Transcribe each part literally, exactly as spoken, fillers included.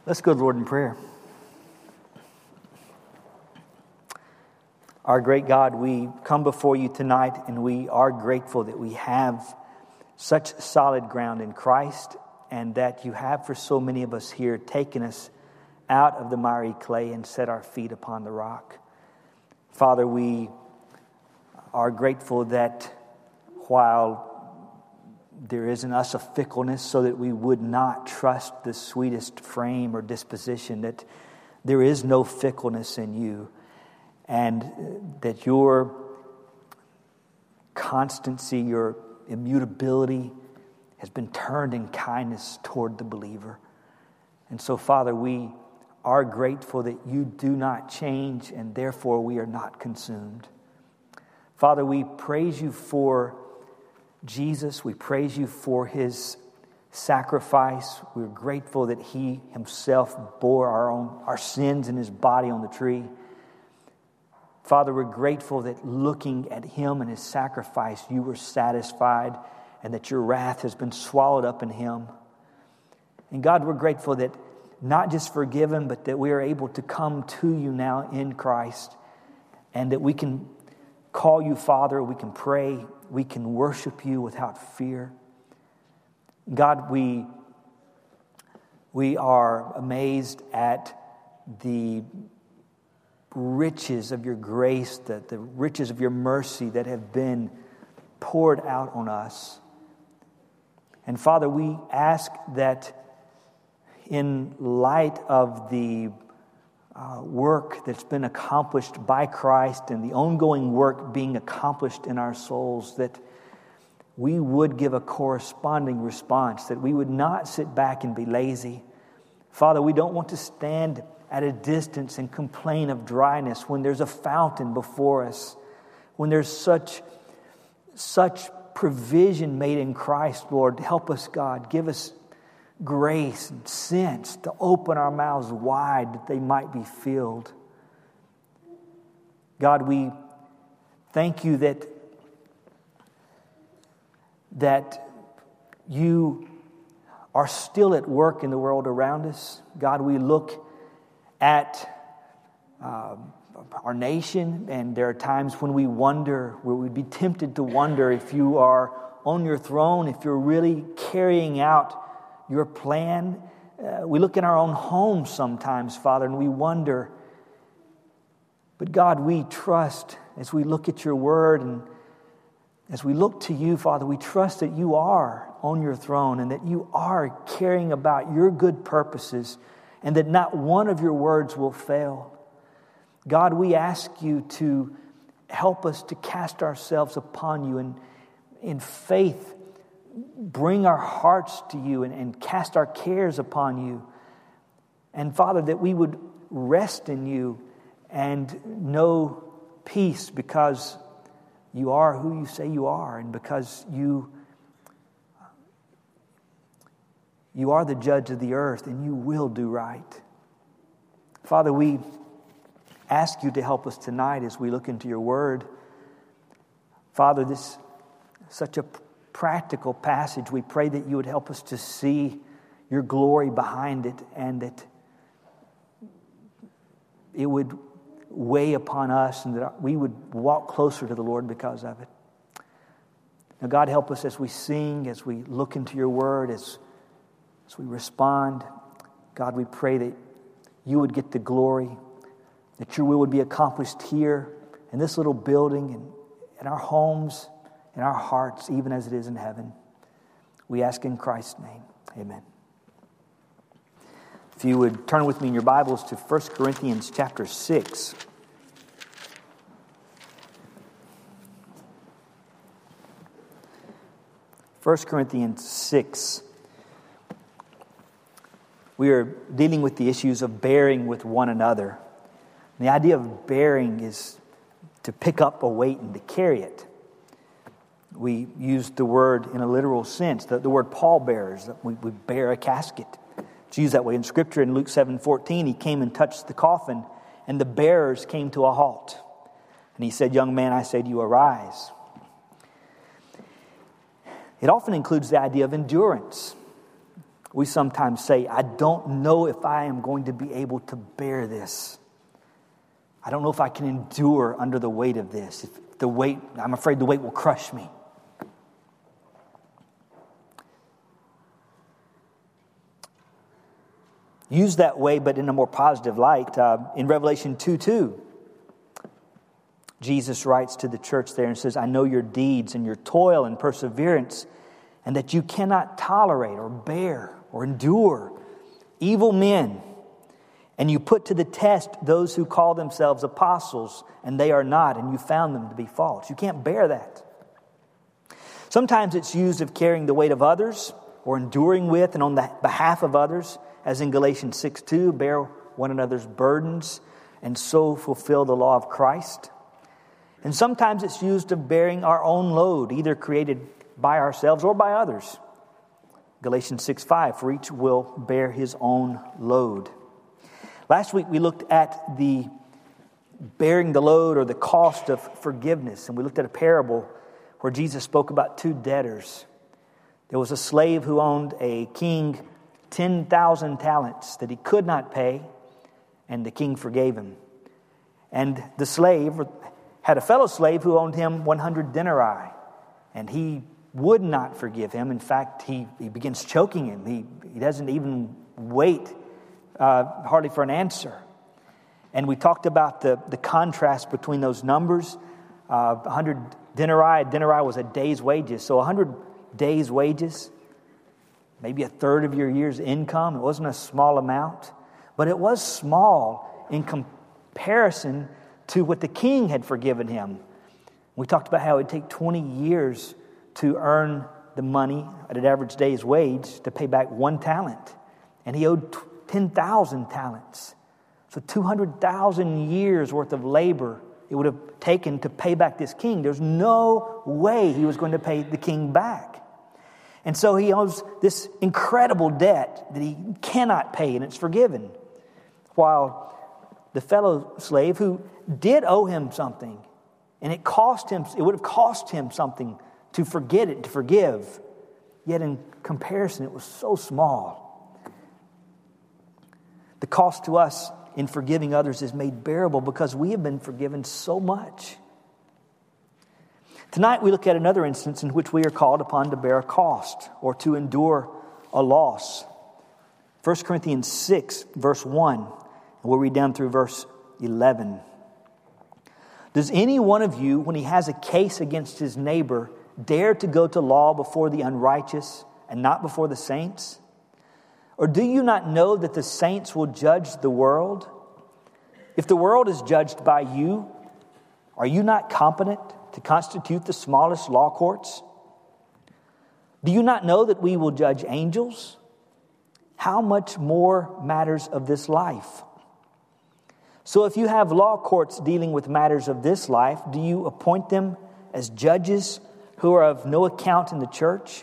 Let's go to the Lord in prayer. Our great God, we come before you tonight, and we are grateful that we have such solid ground in Christ, and that you have for so many of us here taken us out of the miry clay and set our feet upon the rock. Father, we are grateful that while there is in us a fickleness so that we would not trust the sweetest frame or disposition, that there is no fickleness in you, and that your constancy, your immutability has been turned in kindness toward the believer. And so, Father, we are grateful that you do not change, and therefore we are not consumed. Father, we praise you for Jesus. We praise you for his sacrifice. We're grateful that he himself bore our own our sins in his body on the tree. Father, we're grateful that looking at him and his sacrifice, you were satisfied, and that your wrath has been swallowed up in him. And God, we're grateful that not just forgiven, but that we are able to come to you now in Christ, and that we can call you Father, we can pray, we can worship you without fear. God, we, we are amazed at the riches of your grace, the, the riches of your mercy that have been poured out on us. And Father, we ask that in light of the uh, work that's been accomplished by Christ and the ongoing work being accomplished in our souls, that we would give a corresponding response, that we would not sit back and be lazy. Father, we don't want to stand at a distance and complain of dryness when there's a fountain before us, when there's such, such provision made in Christ. Lord, help us, God. Give us grace and sense to open our mouths wide that they might be filled. God, we thank you that that you are still at work in the world around us. God, we look at uh, our nation, and there are times when we wonder, where we'd be tempted to wonder if you are on your throne, if you're really carrying out your plan. Uh, we look in our own homes sometimes, Father, and we wonder. But God, we trust as we look at your word and as we look to you, Father, we trust that you are on your throne and that you are caring about your good purposes and that not one of your words will fail. God, we ask you to help us to cast ourselves upon you and in faith bring our hearts to you and, and cast our cares upon you. And Father, that we would rest in you and know peace because you are who you say you are, and because you you are the judge of the earth and you will do right. Father, we ask you to help us tonight as we look into your word. Father, this is such a practical passage. We pray that you would help us to see your glory behind it, and that it would weigh upon us and that we would walk closer to the Lord because of it. Now, God, help us as we sing, as we look into your word, as, as we respond. God, we pray that you would get the glory, that your will would be accomplished here in this little building and in our homes, in our hearts, even as it is in heaven. We ask in Christ's name. Amen. If you would turn with me in your Bibles to First Corinthians chapter six. First Corinthians six. We are dealing with the issues of bearing with one another. And the idea of bearing is to pick up a weight and to carry it. We use the word in a literal sense, the, the word pallbearers, that we, we bear a casket. It's used that way in Scripture. In Luke seven fourteen, he came and touched the coffin, and the bearers came to a halt. And he said, "Young man, I say to you, arise." It often includes the idea of endurance. We sometimes say, I don't know if I am going to be able to bear this. I don't know if I can endure under the weight of this. If the weight, I'm afraid the weight will crush me. Used that way, but in a more positive light. Uh, in Revelation two two, Jesus writes to the church there and says, I know your deeds and your toil and perseverance, and that you cannot tolerate or bear or endure evil men. And you put to the test those who call themselves apostles, and they are not, and you found them to be false. You can't bear that. Sometimes it's used of carrying the weight of others or enduring with and on the behalf of others, as in Galatians six two, bear one another's burdens and so fulfill the law of Christ. And sometimes it's used of bearing our own load, either created by ourselves or by others. Galatians six five, for each will bear his own load. Last week we looked at the bearing the load or the cost of forgiveness. And we looked at a parable where Jesus spoke about two debtors. There was a slave who owned a king ten thousand talents that he could not pay, and the king forgave him. And the slave had a fellow slave who owed him one hundred denarii, and he would not forgive him. In fact, he, he begins choking him. He, he doesn't even wait uh, hardly for an answer. And we talked about the, the contrast between those numbers. Uh, one hundred denarii, a denarii was a day's wages. So one hundred days' wages, maybe a third of your year's income. It wasn't a small amount, but it was small in comparison to what the king had forgiven him. We talked about how it would take twenty years to earn the money at an average day's wage to pay back one talent. And he owed ten thousand talents. So two hundred thousand years worth of labor it would have taken to pay back this king. There's no way he was going to pay the king back. And so he owes this incredible debt that he cannot pay, and it's forgiven. While the fellow slave who did owe him something, and it cost him, it would have cost him something to forget it, to forgive. Yet in comparison, it was so small. The cost to us in forgiving others is made bearable because we have been forgiven so much. Tonight we look at another instance in which we are called upon to bear a cost or to endure a loss. First Corinthians six, verse one, and we'll read down through verse eleven. Does any one of you, when he has a case against his neighbor, dare to go to law before the unrighteous and not before the saints? Or do you not know that the saints will judge the world? If the world is judged by you, are you not competent to constitute the smallest law courts? Do you not know that we will judge angels? How much more matters of this life? So if you have law courts dealing with matters of this life, do you appoint them as judges who are of no account in the church?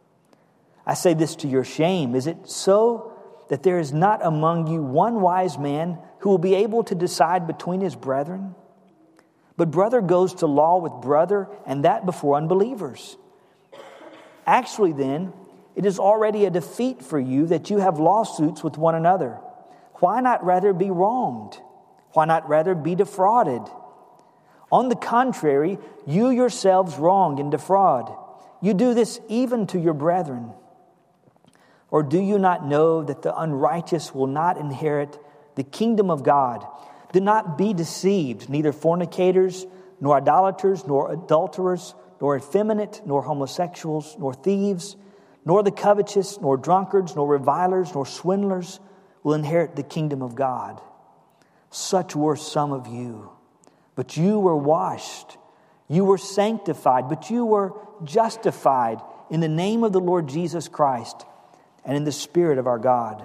I say this to your shame. Is it so that there is not among you one wise man who will be able to decide between his brethren? But brother goes to law with brother, and that before unbelievers. Actually, then, it is already a defeat for you that you have lawsuits with one another. Why not rather be wronged? Why not rather be defrauded? On the contrary, you yourselves wrong and defraud. You do this even to your brethren. Or do you not know that the unrighteous will not inherit the kingdom of God? Do not be deceived, neither fornicators, nor idolaters, nor adulterers, nor effeminate, nor homosexuals, nor thieves, nor the covetous, nor drunkards, nor revilers, nor swindlers will inherit the kingdom of God. Such were some of you. But you were washed, you were sanctified, but you were justified in the name of the Lord Jesus Christ and in the Spirit of our God.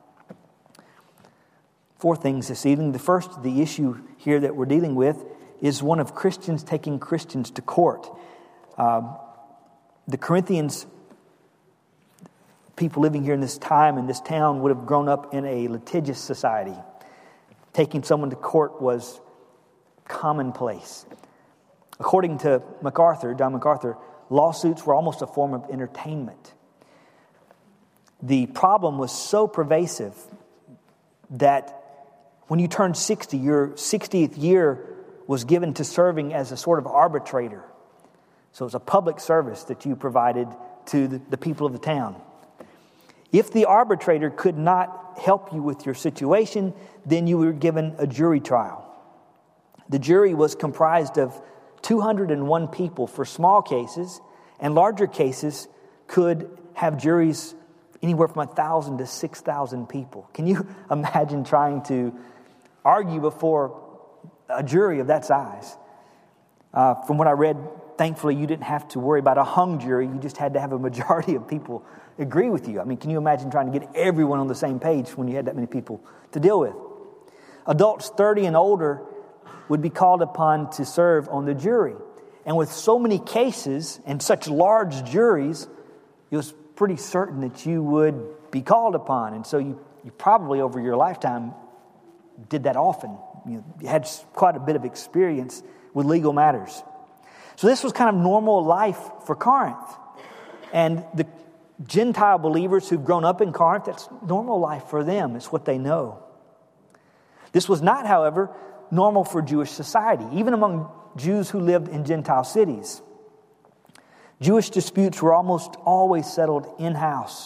Four things this evening. The first, the issue here that we're dealing with, is one of Christians taking Christians to court. Um, the Corinthians, people living here in this time, in this town, would have grown up in a litigious society. Taking someone to court was commonplace. According to MacArthur, John MacArthur, lawsuits were almost a form of entertainment. the problem was so pervasive that when you turned sixty, your sixtieth year was given to serving as a sort of arbitrator. So it was a public service that you provided to the, the people of the town. If the arbitrator could not help you with your situation, then you were given a jury trial. The jury was comprised of two hundred one people for small cases, and larger cases could have juries anywhere from one thousand to six thousand people. Can you imagine trying to argue before a jury of that size? Uh, from what I read, thankfully you didn't have to worry about a hung jury. You just had to have a majority of people agree with you. I mean, can you imagine trying to get everyone on the same page when you had that many people to deal with? Adults thirty and older would be called upon to serve on the jury. And with so many cases and such large juries, it was pretty certain that you would be called upon. And so you, you probably over your lifetime did that often. You, you had quite a bit of experience with legal matters. So this was kind of normal life for Corinth. And the Gentile believers who've grown up in Corinth, that's normal life for them. It's what they know. This was not, however, normal for Jewish society, even among Jews who lived in Gentile cities. Jewish disputes were almost always settled in-house.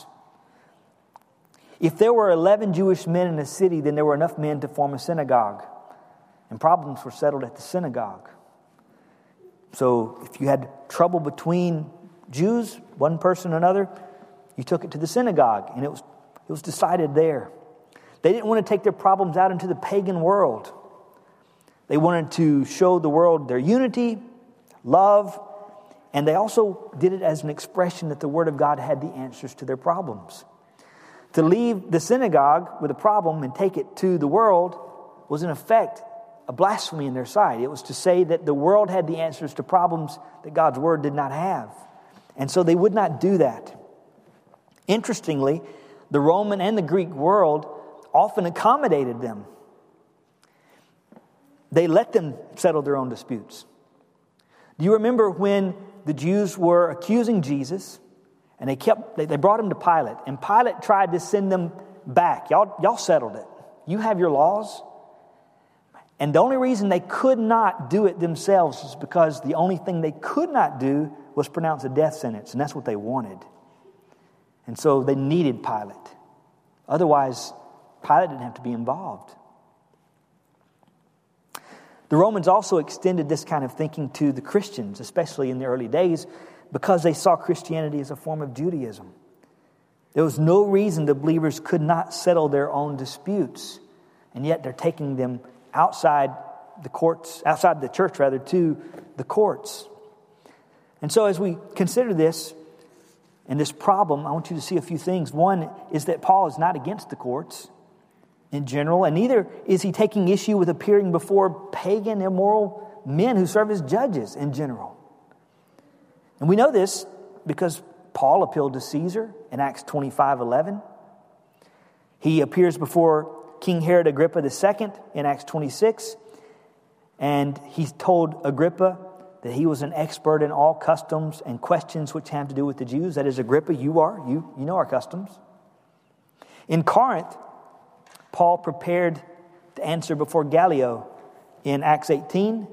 If there were eleven Jewish men in a city, then there were enough men to form a synagogue. And problems were settled at the synagogue. So if you had trouble between Jews, one person and another, you took it to the synagogue, and it was it was decided there. They didn't want to take their problems out into the pagan world. They wanted to show the world their unity, love, and they also did it as an expression that the Word of God had the answers to their problems. To leave the synagogue with a problem and take it to the world was in effect a blasphemy in their sight. It was to say that the world had the answers to problems that God's Word did not have. And so they would not do that. Interestingly, the Roman and the Greek world often accommodated them. They let them settle their own disputes. Do you remember when the Jews were accusing Jesus and they kept they, they brought him to Pilate, and Pilate tried to send them back? Y'all, y'all settled it. You have your laws. And the only reason they could not do it themselves is because the only thing they could not do was pronounce a death sentence, and that's what they wanted. And so they needed Pilate. Otherwise, Pilate didn't have to be involved. The Romans also extended this kind of thinking to the Christians, especially in the early days, because they saw Christianity as a form of Judaism. There was no reason the believers could not settle their own disputes, and yet they're taking them outside the courts, outside the church rather, to the courts. And so as we consider this and this problem, I want you to see a few things. One is that Paul is not against the courts in general, and neither is he taking issue with appearing before pagan, immoral men who serve as judges in general. And we know this because Paul appealed to Caesar in Acts twenty-five eleven. He appears before King Herod Agrippa the Second in Acts twenty-six, and he told Agrippa that he was an expert in all customs and questions which have to do with the Jews. That is, Agrippa, you are, you, you know our customs. In Corinth, Paul prepared to answer before Gallio in Acts eighteen.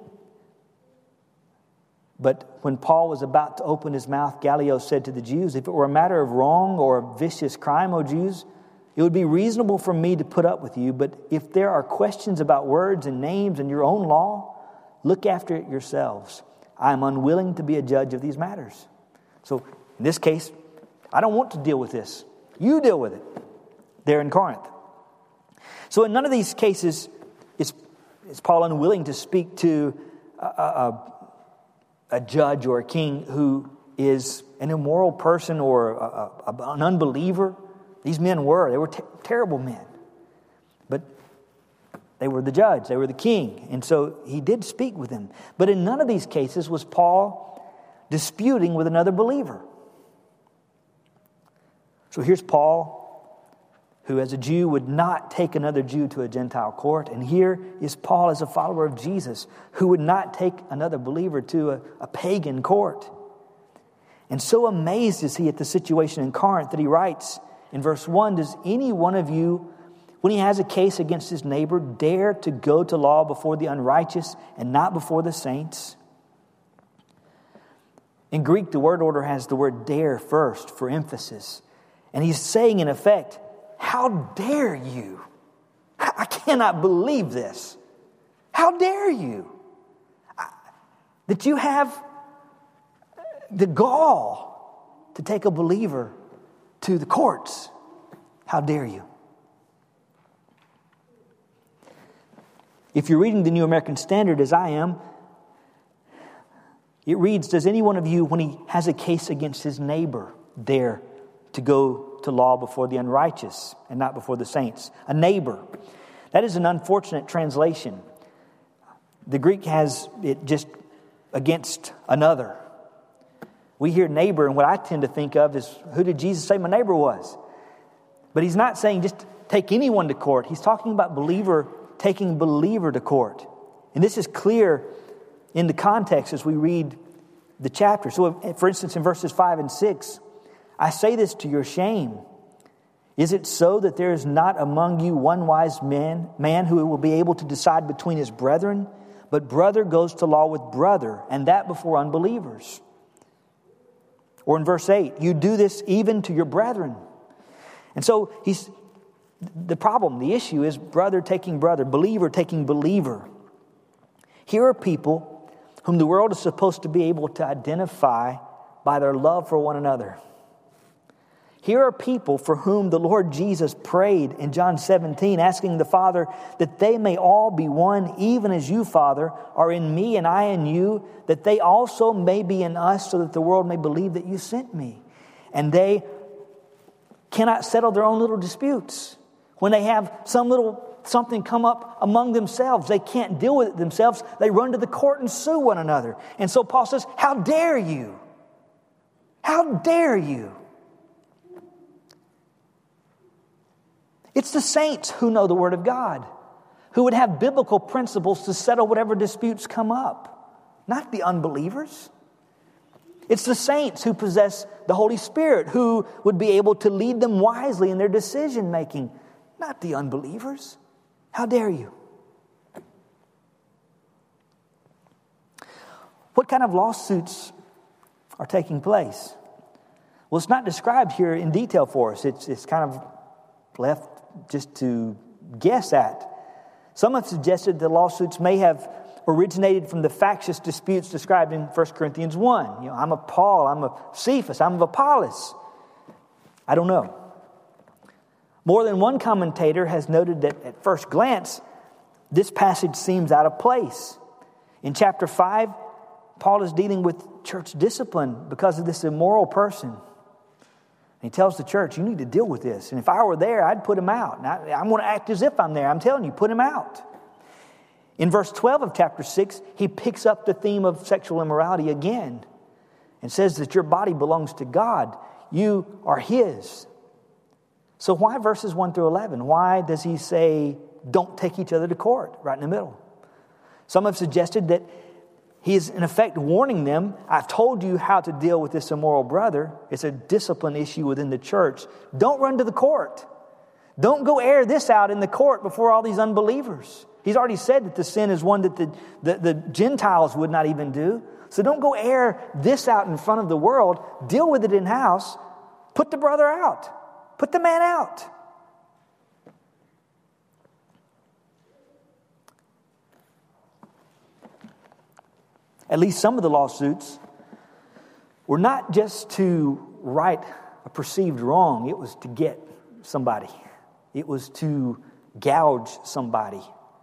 But when Paul was about to open his mouth, Gallio said to the Jews, "If it were a matter of wrong or a vicious crime, O Jews, it would be reasonable for me to put up with you. But if there are questions about words and names and your own law, look after it yourselves. I am unwilling to be a judge of these matters." So in this case, I don't want to deal with this. You deal with it there in Corinth. So in none of these cases is, is Paul unwilling to speak to a, a, a judge or a king who is an immoral person or a, a, an unbeliever. These men were. They were te- terrible men. But they were the judge. They were the king. And so he did speak with them. But in none of these cases was Paul disputing with another believer. So here's Paul, who as a Jew would not take another Jew to a Gentile court. And here is Paul as a follower of Jesus, who would not take another believer to a, a pagan court. And so amazed is he at the situation in Corinth that he writes in verse one, does any one of you, when he has a case against his neighbor, dare to go to law before the unrighteous and not before the saints? In Greek, the word order has the word dare first for emphasis. And he's saying, in effect, how dare you? I cannot believe this. How dare you? That you have the gall to take a believer to the courts. How dare you? If you're reading the New American Standard, as I am, it reads, does any one of you, when he has a case against his neighbor, dare to go to law before the unrighteous and not before the saints? A neighbor. That is an unfortunate translation. The Greek has it just against another. We hear neighbor, and what I tend to think of is, who did Jesus say my neighbor was? But he's not saying just take anyone to court. He's talking about believer taking believer to court. And this is clear in the context as we read the chapter. So, for instance, in verses five and six, I say this to your shame. Is it so that there is not among you one wise man, man who will be able to decide between his brethren? But brother goes to law with brother, and that before unbelievers. Or in verse eight, you do this even to your brethren. And so he's the problem, the issue is brother taking brother, believer taking believer. Here are people whom the world is supposed to be able to identify by their love for one another. Here are people for whom the Lord Jesus prayed in John seventeen, asking the Father that they may all be one, even as you, Father, are in me and I in you, that they also may be in us, so that the world may believe that you sent me. And they cannot settle their own little disputes. When they have some little something come up among themselves, they can't deal with it themselves. They run to the court and sue one another. And so Paul says, how dare you? How dare you? It's the saints who know the Word of God, who would have biblical principles to settle whatever disputes come up, not the unbelievers. It's the saints who possess the Holy Spirit, who would be able to lead them wisely in their decision making, not the unbelievers. How dare you? What kind of lawsuits are taking place? Well, it's not described here in detail for us. It's, it's kind of left just to guess at. Some have suggested the lawsuits may have originated from the factious disputes described in First Corinthians one. You know, I'm of Paul, I'm of Cephas, I'm of Apollos. I don't know. More than one commentator has noted that at first glance, this passage seems out of place. In chapter five, Paul is dealing with church discipline because of this immoral person. And he tells the church, you need to deal with this. And if I were there, I'd put him out. And I, I'm going to act as if I'm there. I'm telling you, put him out. In verse twelve of chapter six, he picks up the theme of sexual immorality again and says that your body belongs to God. You are His. So why verses one through eleven? Why does he say, don't take each other to court right in the middle? Some have suggested that he is in effect warning them, I've told you how to deal with this immoral brother. It's a discipline issue within the church. Don't run to the court. Don't go air this out in the court before all these unbelievers. He's already said that the sin is one that the, the, the Gentiles would not even do. So don't go air this out in front of the world. Deal with it in-house. Put the brother out. Put the man out. At least some of the lawsuits were not just to right a perceived wrong. It was to get somebody. It was to gouge somebody.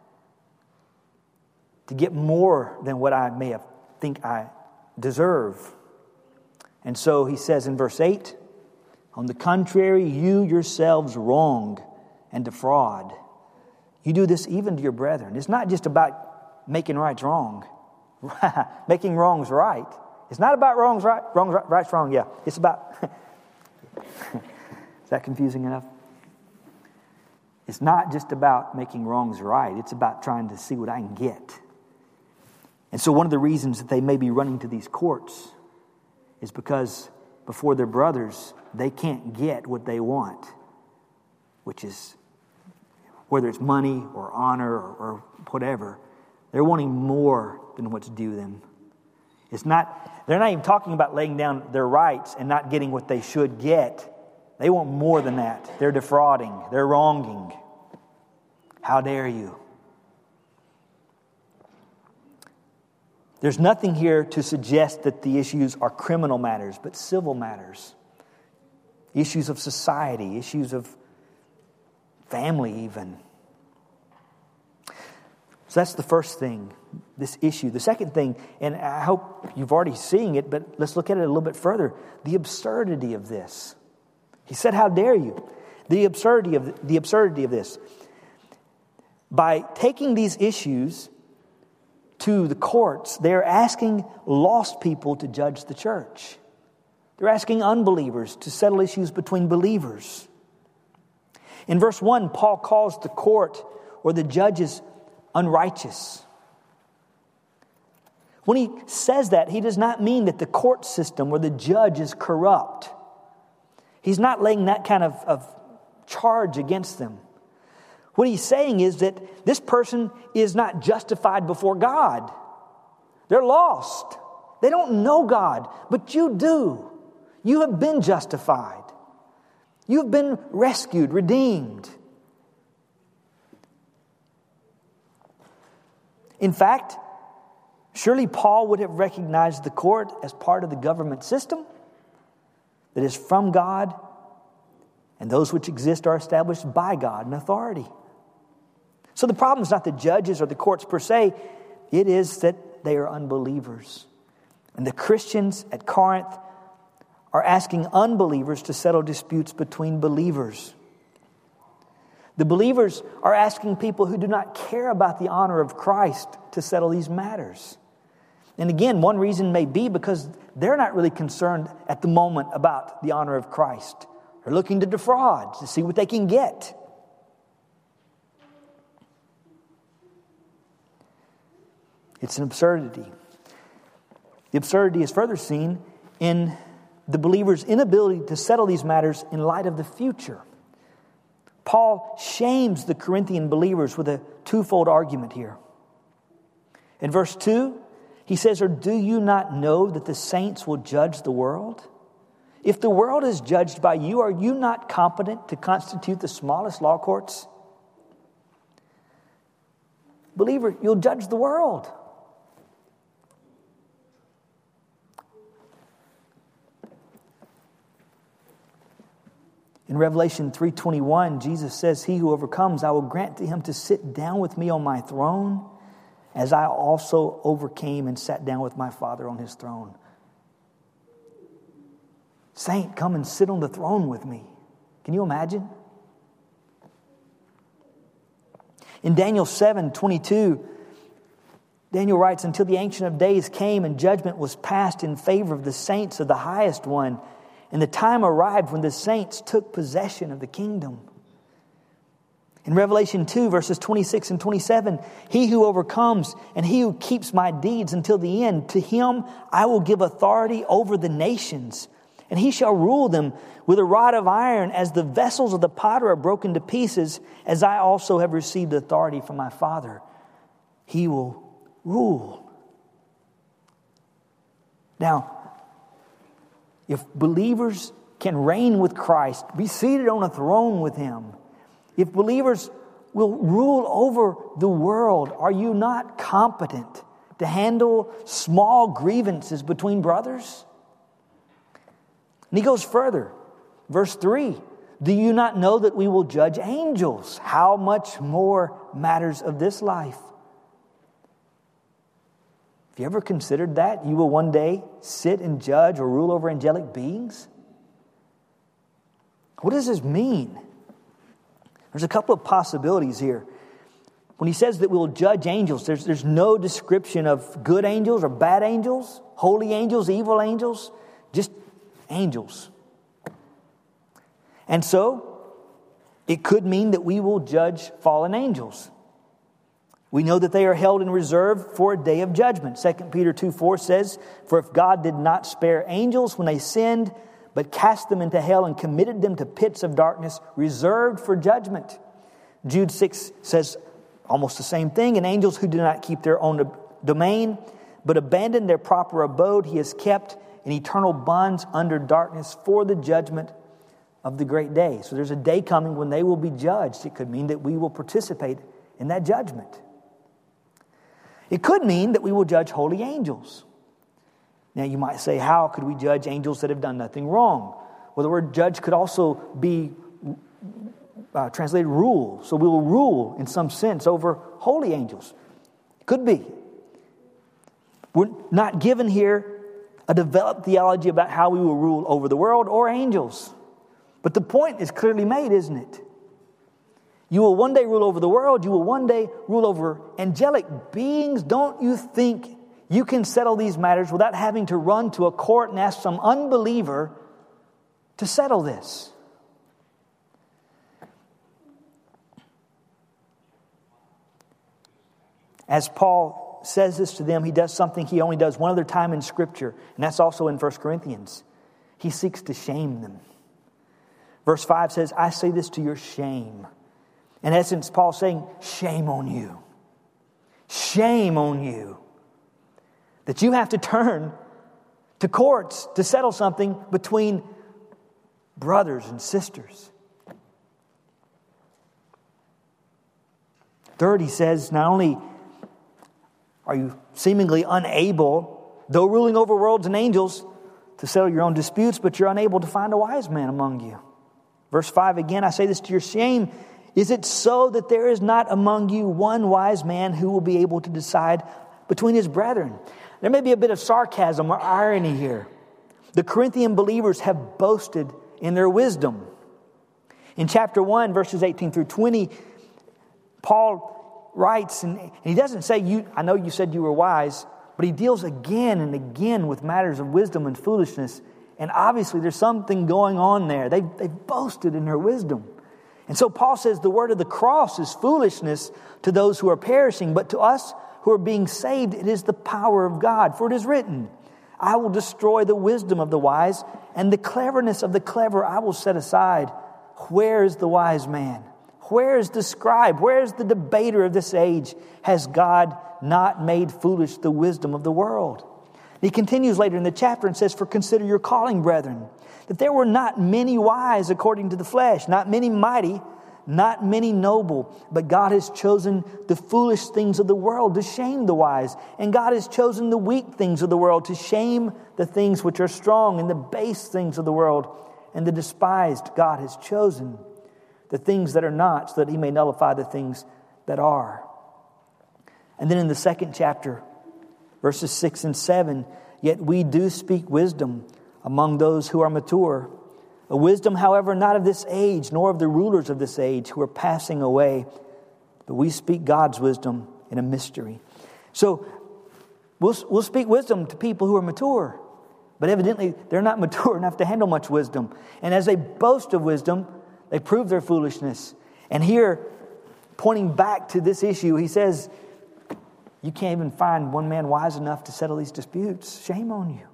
To get more than what I may have think I deserve. And so he says in verse eight, on the contrary, you yourselves wrong and defraud. You do this even to your brethren. It's not just about making rights wrong. Making wrongs right. It's not about wrongs right, wrongs right, rights wrong. Yeah, it's about. Is that confusing enough? It's not just about making wrongs right. It's about trying to see what I can get. And so one of the reasons that they may be running to these courts is because before their brothers, they can't get what they want. which is whether it's money or honor or, or whatever, they're wanting more than what's due them. It's not, they're not even talking about laying down their rights and not getting what they should get. They want more than that. They're defrauding. They're wronging. How dare you? There's nothing here to suggest that the issues are criminal matters, but civil matters. Issues of society, issues of family even. So that's the first thing, this issue. The second thing, and I hope you've already seen it, but let's look at it a little bit further. The absurdity of this. He said, how dare you? The absurdity of the absurdity of this. By taking these issues to the courts, they're asking lost people to judge the church. They're asking unbelievers to settle issues between believers. In verse one, Paul calls the court or the judges unrighteous. When he says that, he does not mean that the court system or the judge is corrupt. He's not laying that kind of, of charge against them. What he's saying is that this person is not justified before God. They're lost. They don't know God, but you do. You have been justified. You've been rescued, redeemed. In fact, surely Paul would have recognized the court as part of the government system that is from God, and those which exist are established by God in authority. So the problem is not the judges or the courts per se. It is that they are unbelievers. And the Christians at Corinth are asking unbelievers to settle disputes between believers. The believers are asking people who do not care about the honor of Christ to settle these matters. And again, one reason may be because they're not really concerned at the moment about the honor of Christ. They're looking to defraud, to see what they can get. It's an absurdity. The absurdity is further seen in the believer's inability to settle these matters in light of the future. Paul shames the Corinthian believers with a twofold argument here. In verse two, he says, "Or do you not know that the saints will judge the world? If the world is judged by you, are you not competent to constitute the smallest law courts?" Believer, you'll judge the world. In Revelation three twenty-one, Jesus says, "He who overcomes, I will grant to him to sit down with me on my throne, as I also overcame and sat down with my Father on his throne." Saint, come and sit on the throne with me. Can you imagine? In Daniel seven twenty-two, Daniel writes, "Until the Ancient of Days came and judgment was passed in favor of the saints of the highest one, and the time arrived when the saints took possession of the kingdom." In Revelation two, verses twenty-six and twenty-seven, "He who overcomes and he who keeps my deeds until the end, to him I will give authority over the nations, and he shall rule them with a rod of iron, as the vessels of the potter are broken to pieces, as I also have received authority from my Father. He will rule." Now, if believers can reign with Christ, be seated on a throne with him, if believers will rule over the world, are you not competent to handle small grievances between brothers? And he goes further. Verse three, "Do you not know that we will judge angels? How much more matters of this life?" Have you ever considered that? You will one day sit and judge or rule over angelic beings? What does this mean? There's a couple of possibilities here. When he says that we will judge angels, there's, there's no description of good angels or bad angels, holy angels, evil angels, just angels. And so, it could mean that we will judge fallen angels. We know that they are held in reserve for a day of judgment. Second Peter two four says, "For if God did not spare angels when they sinned, but cast them into hell and committed them to pits of darkness reserved for judgment. Jude six says almost the same thing. And angels who do not keep their own domain, but abandon their proper abode, he has kept in eternal bonds under darkness for the judgment of the great day. So there's a day coming when they will be judged. It could mean that we will participate in that judgment. It could mean that we will judge holy angels. Now you might say, how could we judge angels that have done nothing wrong? Well, the word judge could also be uh, translated rule. So we will rule in some sense over holy angels. Could be. We're not given here a developed theology about how we will rule over the world or angels. But the point is clearly made, isn't it? You will one day rule over the world. You will one day rule over angelic beings. Don't you think you can settle these matters without having to run to a court and ask some unbeliever to settle this? As Paul says this to them, he does something he only does one other time in Scripture, and that's also in First Corinthians. He seeks to shame them. Verse five says, I say this to your shame. In essence, Paul's saying, shame on you. Shame on you. That you have to turn to courts to settle something between brothers and sisters. Third, he says, not only are you seemingly unable, though ruling over worlds and angels, to settle your own disputes, but you're unable to find a wise man among you. Verse five again, I say this to your shame. Is it so that there is not among you one wise man who will be able to decide between his brethren? There may be a bit of sarcasm or irony here. The Corinthian believers have boasted in their wisdom. In chapter one, verses eighteen through twenty, Paul writes, and he doesn't say, "You, I know you said you were wise," but he deals again and again with matters of wisdom and foolishness. And obviously there's something going on there. They, they've boasted in their wisdom. And so Paul says the word of the cross is foolishness to those who are perishing, but to us who are being saved, it is the power of God. For it is written, I will destroy the wisdom of the wise, and the cleverness of the clever I will set aside. Where is the wise man? Where is the scribe? Where is the debater of this age? Has God not made foolish the wisdom of the world? He continues later in the chapter and says, for consider your calling, brethren, that there were not many wise according to the flesh, not many mighty, not many noble, but God has chosen the foolish things of the world to shame the wise. And God has chosen the weak things of the world to shame the things which are strong, and the base things of the world and the despised God has chosen the things that are not, so that he may nullify the things that are. And then in the second chapter, verses six and seven, yet we do speak wisdom among those who are mature. A wisdom, however, not of this age, nor of the rulers of this age who are passing away. But we speak God's wisdom in a mystery. So we'll, we'll speak wisdom to people who are mature. But evidently, they're not mature enough to handle much wisdom. And as they boast of wisdom, they prove their foolishness. And here, pointing back to this issue, he says, you can't even find one man wise enough to settle these disputes. Shame on you.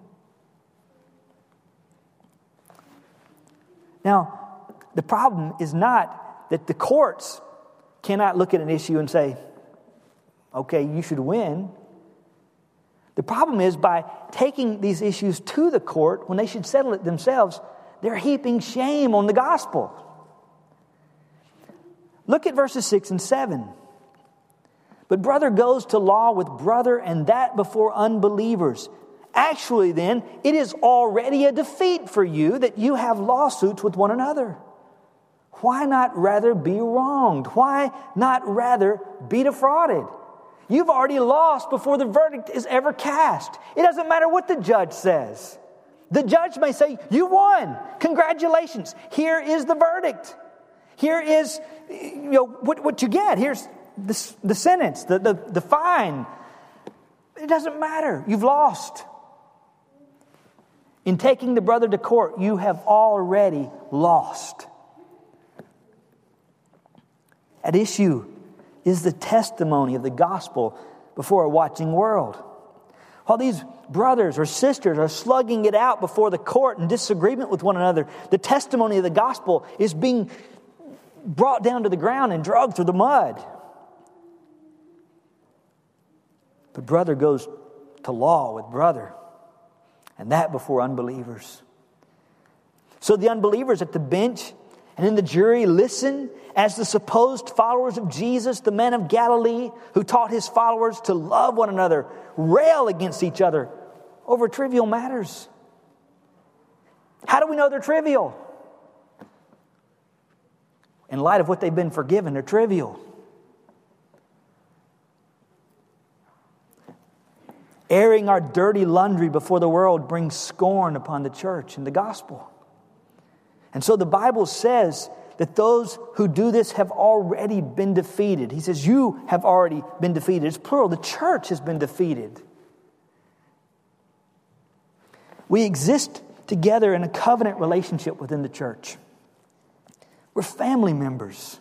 Now, the problem is not that the courts cannot look at an issue and say, okay, you should win. The problem is by taking these issues to the court when they should settle it themselves, they're heaping shame on the gospel. Look at verses six and seven. But brother goes to law with brother, and that before unbelievers. Actually, then, it is already a defeat for you that you have lawsuits with one another. Why not rather be wronged? Why not rather be defrauded? You've already lost before the verdict is ever cast. It doesn't matter what the judge says. The judge may say, you won. Congratulations. Here is the verdict. Here is, you know, what, what you get. Here's the, the sentence, the, the, the fine. It doesn't matter. You've lost. In taking the brother to court, you have already lost. At issue is the testimony of the gospel before a watching world. While these brothers or sisters are slugging it out before the court in disagreement with one another, the testimony of the gospel is being brought down to the ground and dragged through the mud. But brother goes to law with brother, and that before unbelievers. So the unbelievers at the bench and in the jury listen as the supposed followers of Jesus, the men of Galilee, who taught his followers to love one another, rail against each other over trivial matters. How do we know they're trivial? In light of what they've been forgiven, they're trivial. Airing our dirty laundry before the world brings scorn upon the church and the gospel. And so the Bible says that those who do this have already been defeated. He says, you have already been defeated. It's plural. The church has been defeated. We exist together in a covenant relationship within the church. We're family members.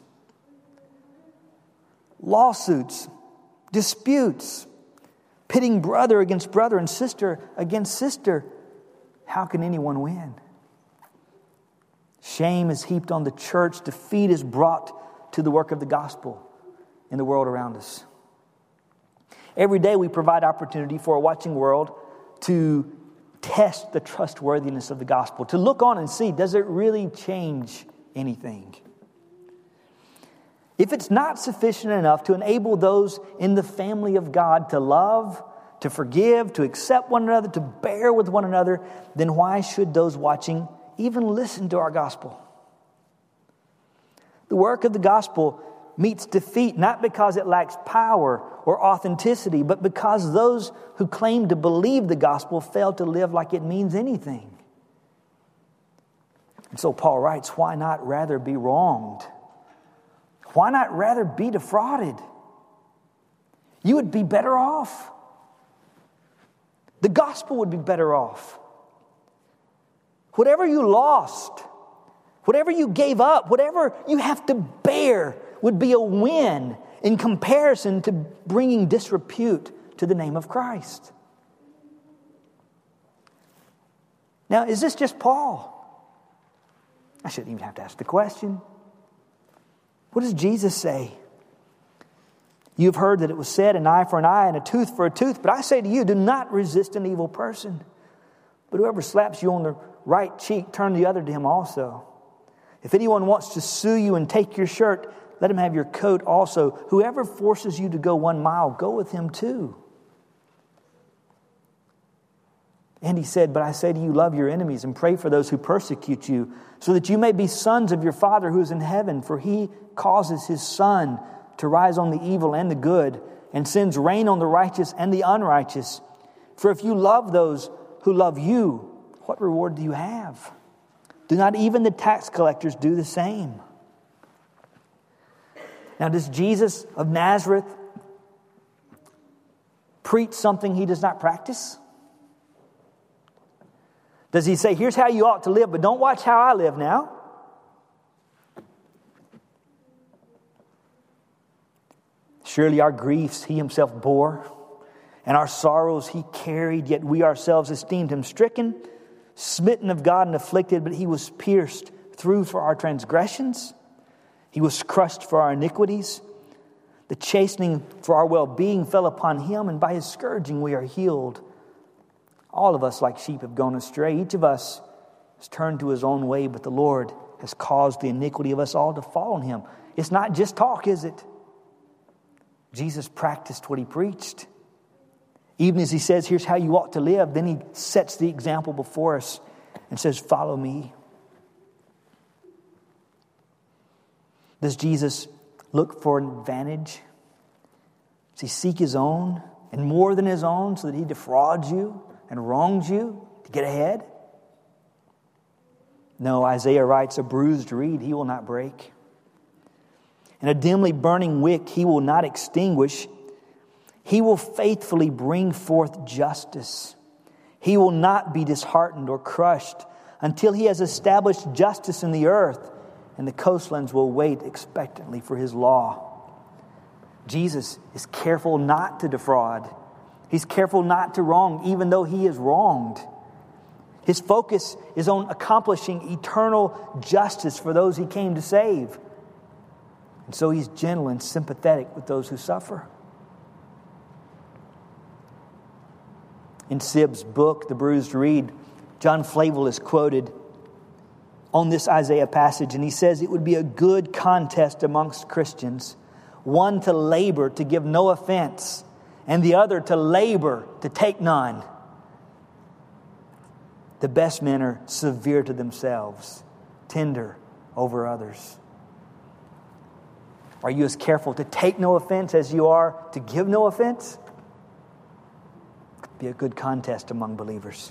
Lawsuits, disputes, pitting brother against brother and sister against sister. How can anyone win? Shame is heaped on the church. Defeat is brought to the work of the gospel in the world around us. Every day we provide opportunity for a watching world to test the trustworthiness of the gospel, to look on and see, does it really change anything? If it's not sufficient enough to enable those in the family of God to love, to forgive, to accept one another, to bear with one another, then why should those watching even listen to our gospel? The work of the gospel meets defeat not because it lacks power or authenticity, but because those who claim to believe the gospel fail to live like it means anything. And so Paul writes, why not rather be wronged? Why not rather be defrauded? You would be better off. The gospel would be better off. Whatever you lost, whatever you gave up, whatever you have to bear would be a win in comparison to bringing disrepute to the name of Christ. Now, is this just Paul? I shouldn't even have to ask the question. What does Jesus say? You've heard that it was said, an eye for an eye and a tooth for a tooth. But I say to you, do not resist an evil person. But whoever slaps you on the right cheek, turn the other to him also. If anyone wants to sue you and take your shirt, let him have your coat also. Whoever forces you to go one mile, go with him too. And he said, but I say to you, love your enemies and pray for those who persecute you, so that you may be sons of your Father who is in heaven. For he causes his sun to rise on the evil and the good, and sends rain on the righteous and the unrighteous. For if you love those who love you, what reward do you have? Do not even the tax collectors do the same? Now, does Jesus of Nazareth preach something he does not practice? Does he say, here's how you ought to live, but don't watch how I live now? Surely our griefs he himself bore, and our sorrows he carried, yet we ourselves esteemed him stricken, smitten of God and afflicted, but he was pierced through for our transgressions. He was crushed for our iniquities. The chastening for our well-being fell upon him, and by his scourging we are healed. All of us like sheep have gone astray. Each of us has turned to his own way, but the Lord has caused the iniquity of us all to fall on him. It's not just talk, is it? Jesus practiced what he preached. Even as he says, here's how you ought to live, then he sets the example before us and says, follow me. Does Jesus look for an advantage? Does he seek his own and more than his own so that he defrauds you and wrongs you to get ahead? No, Isaiah writes, a bruised reed he will not break, and a dimly burning wick he will not extinguish. He will faithfully bring forth justice. He will not be disheartened or crushed until he has established justice in the earth, and the coastlands will wait expectantly for his law. Jesus is careful not to defraud, He's careful not to wrong, even though he is wronged. His focus is on accomplishing eternal justice for those he came to save. And so he's gentle and sympathetic with those who suffer. In Sibb's book, The Bruised Reed, John Flavel is quoted on this Isaiah passage, and he says it would be a good contest amongst Christians, one to labor to give no offense, and the other to labor to take none. The best men are severe to themselves, tender over others. Are you as careful to take no offense as you are to give no offense? Be a good contest among believers.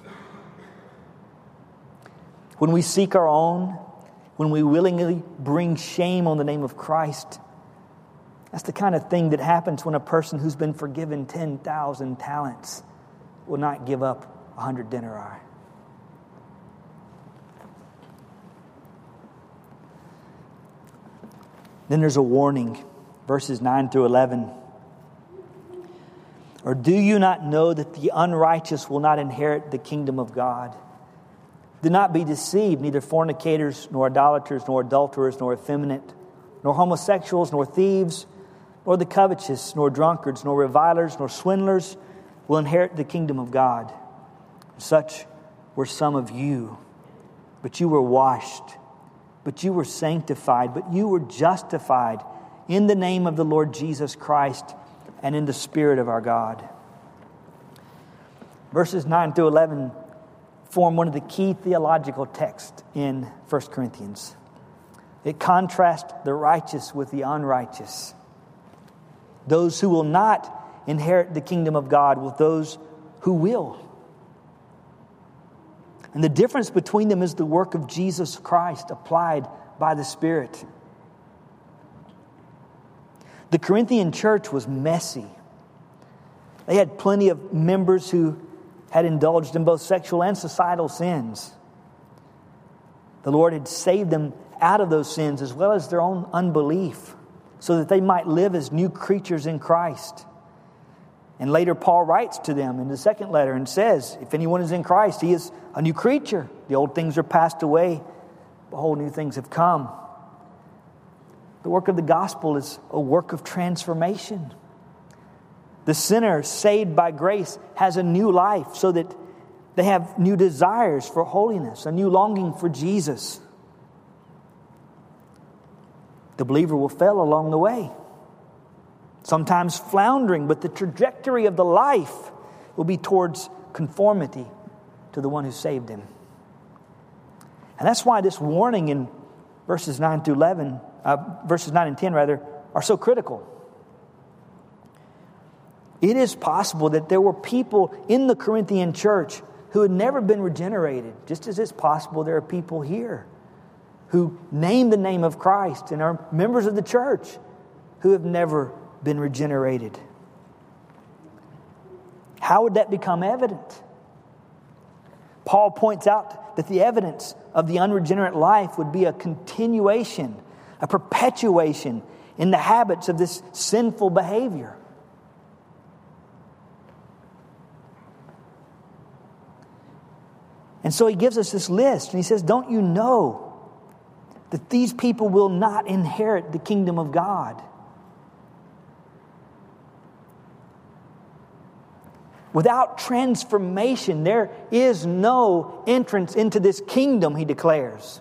When we seek our own, when we willingly bring shame on the name of Christ, that's the kind of thing that happens when a person who's been forgiven ten thousand talents will not give up a hundred denarii. Then there's a warning, verses nine through eleven. Or do you not know that the unrighteous will not inherit the kingdom of God? Do not be deceived, neither fornicators, nor idolaters, nor adulterers, nor effeminate, nor homosexuals, nor thieves, nor the covetous, nor drunkards, nor revilers, nor swindlers will inherit the kingdom of God. Such were some of you, but you were washed, but you were sanctified, but you were justified in the name of the Lord Jesus Christ and in the Spirit of our God. Verses nine through eleven form one of the key theological texts in First Corinthians. It contrasts the righteous with the unrighteous. Those who will not inherit the kingdom of God with those who will. And the difference between them is the work of Jesus Christ applied by the Spirit. The Corinthian church was messy. They had plenty of members who had indulged in both sexual and societal sins. The Lord had saved them out of those sins as well as their own unbelief, so that they might live as new creatures in Christ. And later Paul writes to them in the second letter and says, if anyone is in Christ, he is a new creature. The old things are passed away. Behold, new things have come. The work of the gospel is a work of transformation. The sinner saved by grace has a new life so that they have new desires for holiness, a new longing for Jesus. The believer will fail along the way, sometimes floundering, but the trajectory of the life will be towards conformity to the one who saved him. And that's why this warning in verses nine through eleven, uh, verses nine and ten rather, are so critical. It is possible that there were people in the Corinthian church who had never been regenerated, just as it's possible there are people here who name the name of Christ and are members of the church who have never been regenerated. How would that become evident? Paul points out that the evidence of the unregenerate life would be a continuation, a perpetuation in the habits of this sinful behavior. And so he gives us this list, and he says, don't you know that these people will not inherit the kingdom of God? Without transformation, there is no entrance into this kingdom, he declares.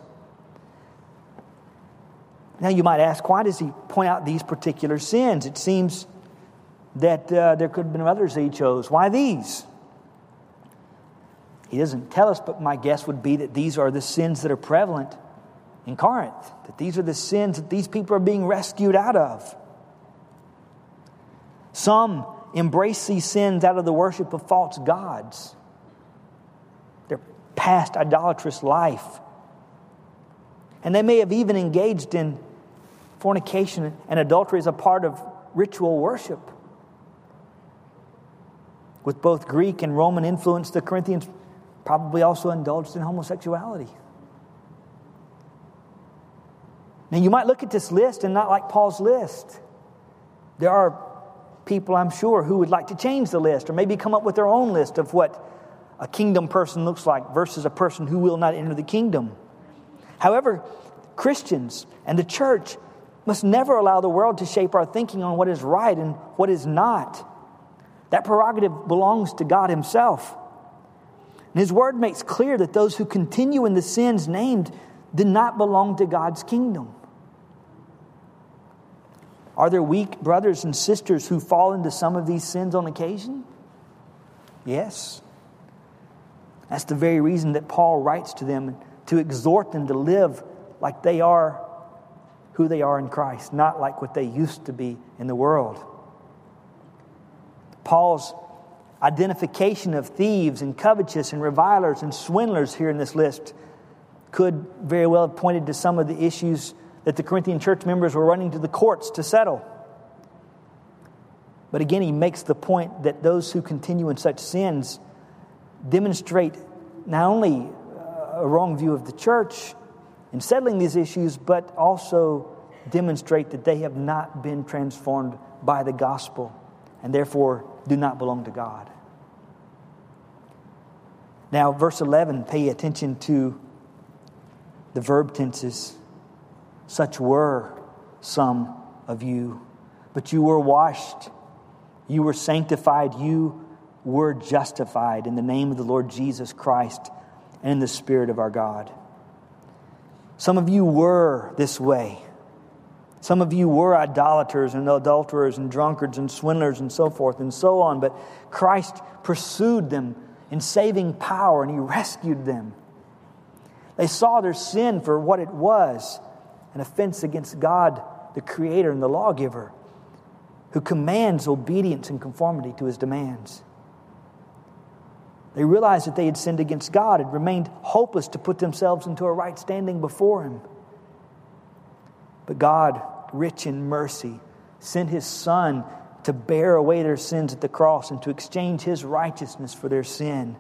Now you might ask, why does he point out these particular sins? It seems that uh, there could have been others that he chose. Why these? He doesn't tell us, but my guess would be that these are the sins that are prevalent in Corinth. That these are the sins that these people are being rescued out of. Some embrace these sins out of the worship of false gods, their past idolatrous life. And they may have even engaged in fornication and adultery as a part of ritual worship. With both Greek and Roman influence, the Corinthians probably also indulged in homosexuality. Now you might look at this list and not like Paul's list. There are people, I'm sure, who would like to change the list or maybe come up with their own list of what a kingdom person looks like versus a person who will not enter the kingdom. However, Christians and the church must never allow the world to shape our thinking on what is right and what is not. That prerogative belongs to God Himself. And His Word makes clear that those who continue in the sins named do not belong to God's kingdom. Are there weak brothers and sisters who fall into some of these sins on occasion? Yes. That's the very reason that Paul writes to them, to exhort them to live like they are who they are in Christ, not like what they used to be in the world. Paul's identification of thieves and covetous and revilers and swindlers here in this list could very well have pointed to some of the issues that the Corinthian church members were running to the courts to settle. But again, he makes the point that those who continue in such sins demonstrate not only a wrong view of the church in settling these issues, but also demonstrate that they have not been transformed by the gospel and therefore do not belong to God. Now, verse eleven, pay attention to the verb tenses. Such were some of you, but you were washed, you were sanctified, you were justified in the name of the Lord Jesus Christ and in the Spirit of our God. Some of you were this way. Some of you were idolaters and adulterers and drunkards and swindlers and so forth and so on, but Christ pursued them in saving power and He rescued them. They saw their sin for what it was, an offense against God, the Creator and the lawgiver, who commands obedience and conformity to His demands. They realized that they had sinned against God and remained hopeless to put themselves into a right standing before Him. But God, rich in mercy, sent His Son to bear away their sins at the cross and to exchange His righteousness for their sin.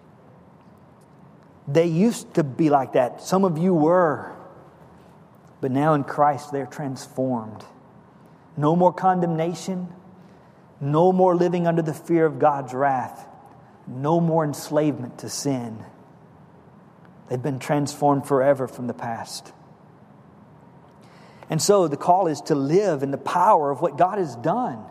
They used to be like that. Some of you were. But now in Christ they're transformed. No more condemnation. No more living under the fear of God's wrath. No more enslavement to sin. They've been transformed forever from the past. And so the call is to live in the power of what God has done.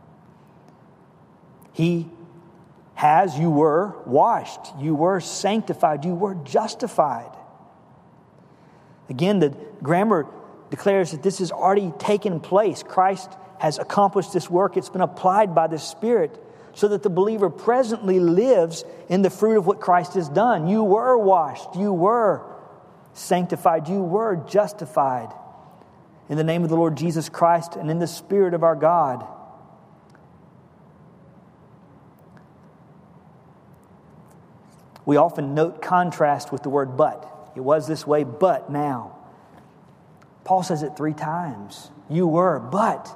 He has, you were washed, you were sanctified, you were justified. Again, the grammar declares that this has already taken place. Christ has accomplished this work. It's been applied by the Spirit so that the believer presently lives in the fruit of what Christ has done. You were washed, you were sanctified, you were justified in the name of the Lord Jesus Christ and in the Spirit of our God. We often note contrast with the word but. It was this way, but now. Paul says it three times. You were, but.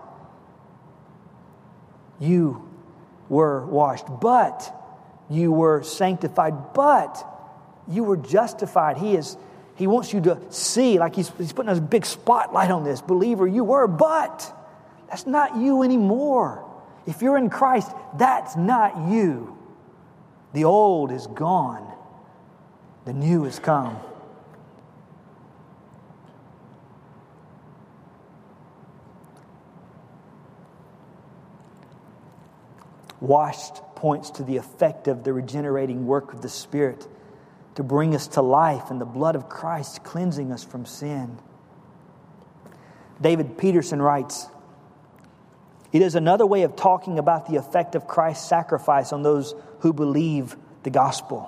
You were washed, but. You were sanctified, but. You were justified. He is. He wants you to see, like he's, he's putting a big spotlight on this. Believer, you were, but. That's not you anymore. If you're in Christ, that's not you. The old is gone. The new has come. Washed points to the effect of the regenerating work of the Spirit to bring us to life and the blood of Christ cleansing us from sin. David Peterson writes, "It is another way of talking about the effect of Christ's sacrifice on those who believe the gospel.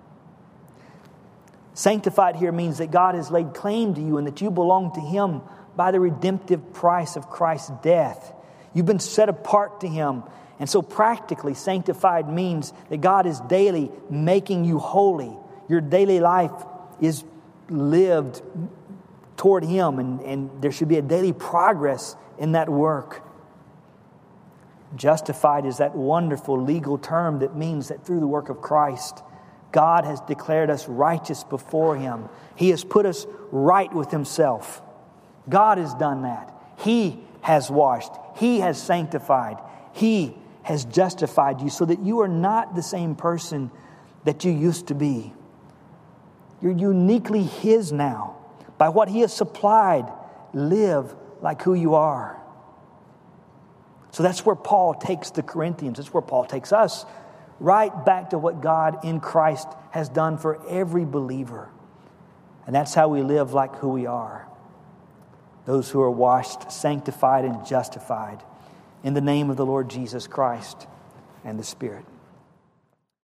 Sanctified here means that God has laid claim to you and that you belong to Him by the redemptive price of Christ's death. You've been set apart to Him. And so practically, sanctified means that God is daily making you holy. Your daily life is lived toward Him, and, and there should be a daily progress in that work. Justified is that wonderful legal term that means that through the work of Christ, God has declared us righteous before Him. He has put us right with Himself. God has done that. He has washed. He has sanctified. He has justified you so that you are not the same person that you used to be. You're uniquely His now. By what He has supplied, live like who you are. So that's where Paul takes the Corinthians. That's where Paul takes us, right back to what God in Christ has done for every believer. And that's how we live like who we are. Those who are washed, sanctified, and justified in the name of the Lord Jesus Christ and the Spirit.